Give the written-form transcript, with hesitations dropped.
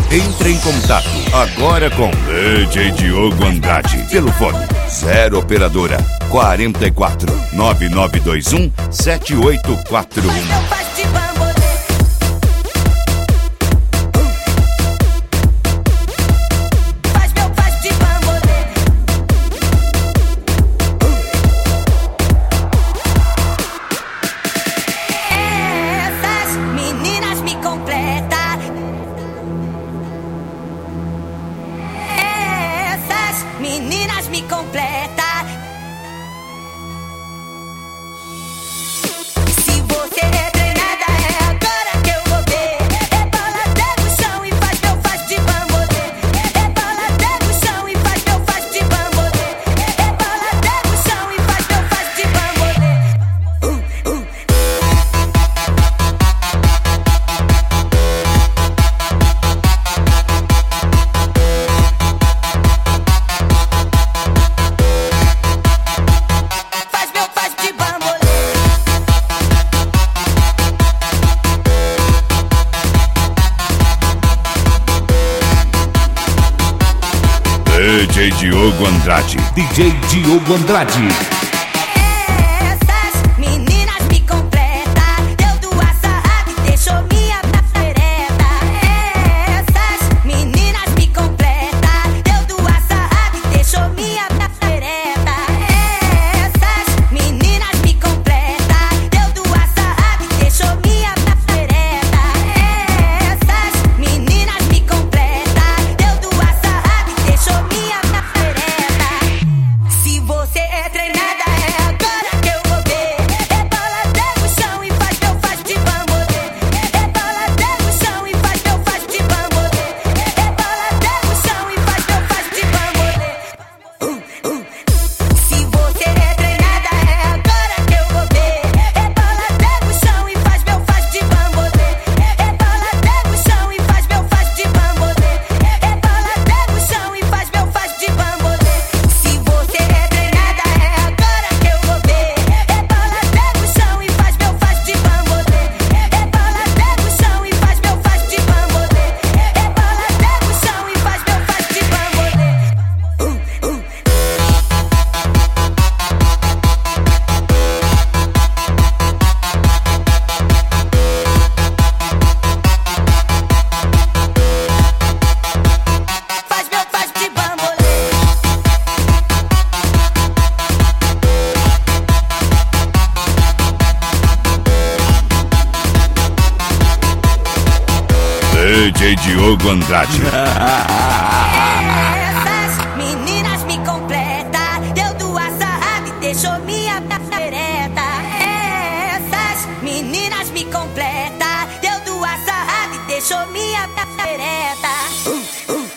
Entre em contato agora com DJ Diogo Andrade pelo fone 0 operadora 44 9921 7841. Meninas me completa. Se você é treinada, é agora que eu vou ver. Rebola até no chão e faz meu faz de bambolê. Rebola até no chão e faz meu faz de bambolê. Rebola até no chão e faz meu faz de bambolê. DJ Diogo Andrade. DJ Diogo Andrade. Essas meninas me completa. Deu duas sarradas e deixou minha xereta. Essas meninas me completa. Deu duas sarradas e deixou minha xereta. Essas meninas me completa. Deu duas sarradas e deixou minha xereta. Essas meninas me completa. Deu duas sarradas e deixou minha xereta. Se você é treinada, é agora que eu vou ver. Rebola até no chão e faz meu faz de bambolê. Rebola até no chão e faz meu faz de bambolê. Rebola até no chão e faz meu faz de bambolê. Se você é treinada, é agora que eu vou ver. Rebola até no chão e faz meu faz de bambolê. Rebola até no chão e faz meu faz de bambolê. Rebola até no chão e faz meu faz de bambolê. Se você é treinada, é agora que eu vou ver. Rebola até no chão e faz meu faz de bambolê. Rebola até no chão e faz meu faz de bambolê. Rebola até no chão e faz meu faz de bambolê. Faz meu faz de bambolê. DJ Diogo Andrade. Essas meninas me completa. Deu duas sarradas e deixou minha xereta. Essas meninas me completa. Deu duas sarradas e deixou minha xereta.